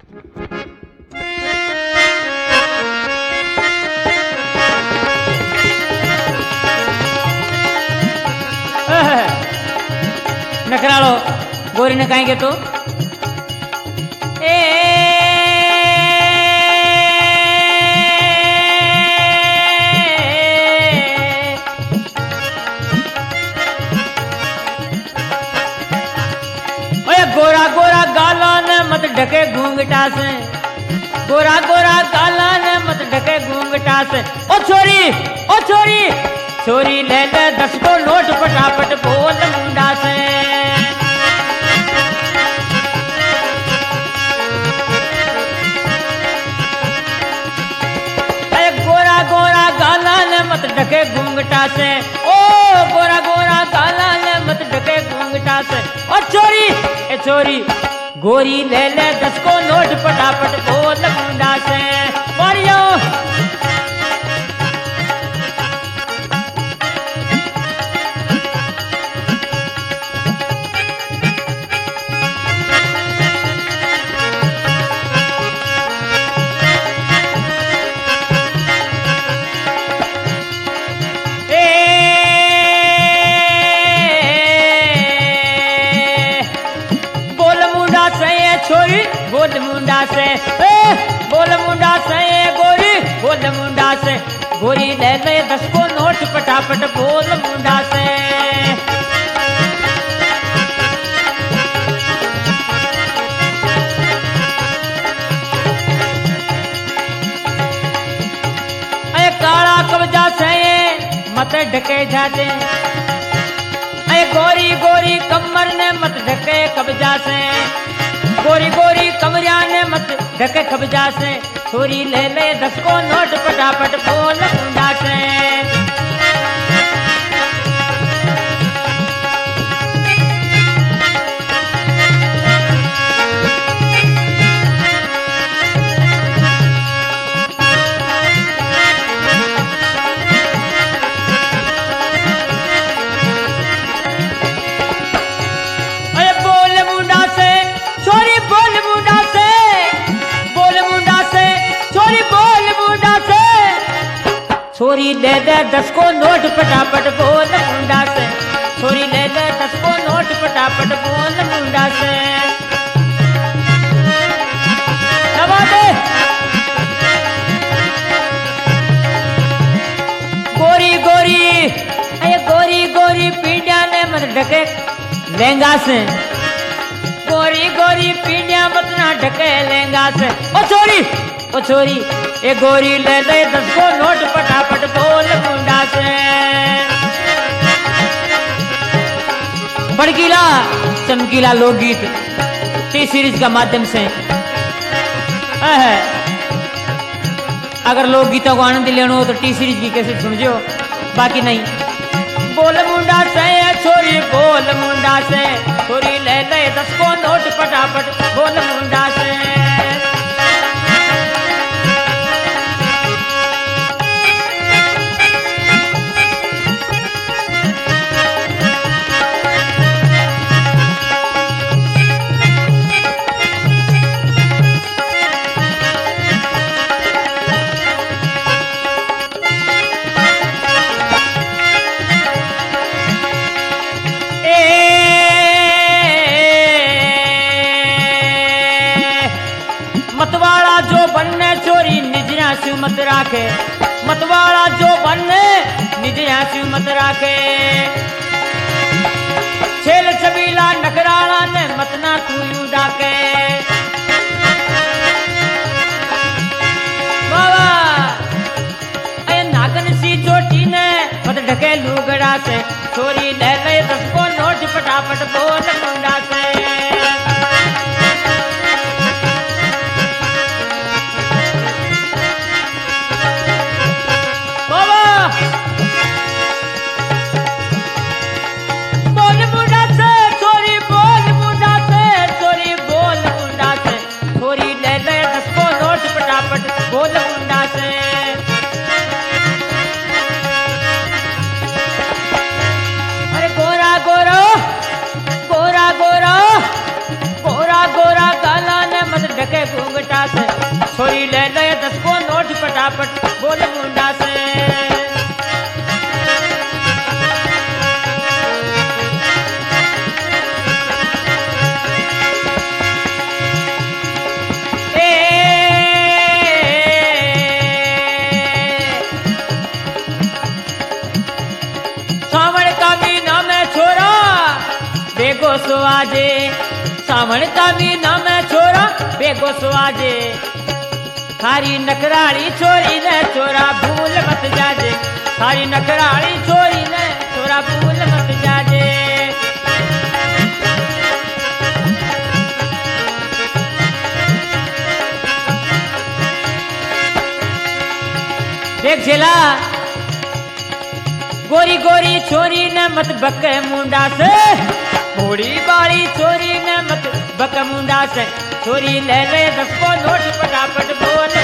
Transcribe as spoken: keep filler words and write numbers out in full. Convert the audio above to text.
नखरालो गोरी ने कहेंगे तो ए गोरा गोरा गाला ने मत ढके घूंघटा से, गोरा गोरा गाला ने मत ढके घूंघटा से। ओ छोरी ओ छोरी छोरी ले ले दस को नोट फटाफट बोल मुंडा से। अरे गोरा गोरा गाला ने मत ढके घूंघटा से, ओ गोरा गोरा गाला ने मत ढके घूंघटा से। ओ छोरी ए छोरी गोरी ले ले दस को नोट फटाफट बोल मुंडा से। मारियो छोरी बोल मुंडा से, ए बोल मुंडा से गोरी बोल मुंडा से। गोरी ले ले दस को नोट फटाफट बोल मुंडा से। अरे काला कब्जा से मत ढके जाते, अरे गोरी गोरी कमर ने मत ढके कब्जा से, गोरी गोरी कमरिया ने मत ढके कब्जा से। छोरी ले ले दस को नोट फटाफट बोल मुंडा से। छोरी ले ले दस को नोट फटाफट बोल मुंडा से। छोरी ले ले दस को नोट फटाफट बोल मुंडा से। दबा दे गोरी गोरी अरे गोरी गोरी पीढ़िया ने मत ढके लहंगा से, गोरी गोरी पीढ़िया मत ना ढके लहंगा से। ओ छोरी ओ छोरी ए गोरी ले ले दस को नोट फटाफट बोल मुंडा से। भड़कीला चमकीला लोकगीत टी सीरीज का माध्यम से है। अगर लोकगीतों को आनंद लेना हो तो टी सीरीज की कैसे सुनजो, बाकी नहीं। बोल मुंडा से छोरी बोल मुंडा से। छोरी ले ले दस को नोट फटाफट बोल मुंडा से। मतवाला जो बनने छोरी निज आंसू मत राखे, मतवाला जो बनने निज आंसू मत राखे। छेल छबीला नखराला ने मत ना तू यूं डाके। बाबा अरे नागन सी चोटी ने मत ढके लूगड़ा से। छोरी ले ले दस को नोट फटाफट बोल मुंडा से। बोल मुंडा से। अरे गोरा गोरा गोरा गोरा गोरा गोरा काला ने मत ढके घूंघट फटाफट बोल मुंडा से। सावन का महीना में छोरा बेगो सुआजे, सावन का महीना में छोरा बेगो सुआजे, थारी नकराली छोरी ने छोरा भूल मत जाजे, थारी नकराली छोरी ने छोरा भूल मत जाजे। देख झेला गोरी गोरी छोरी ने मत बके मुंडा से, बूढ़ी बाड़ी छोरी ने मत बके मुंडा से, छोरी ले ले दस को नोट फटाफट बोल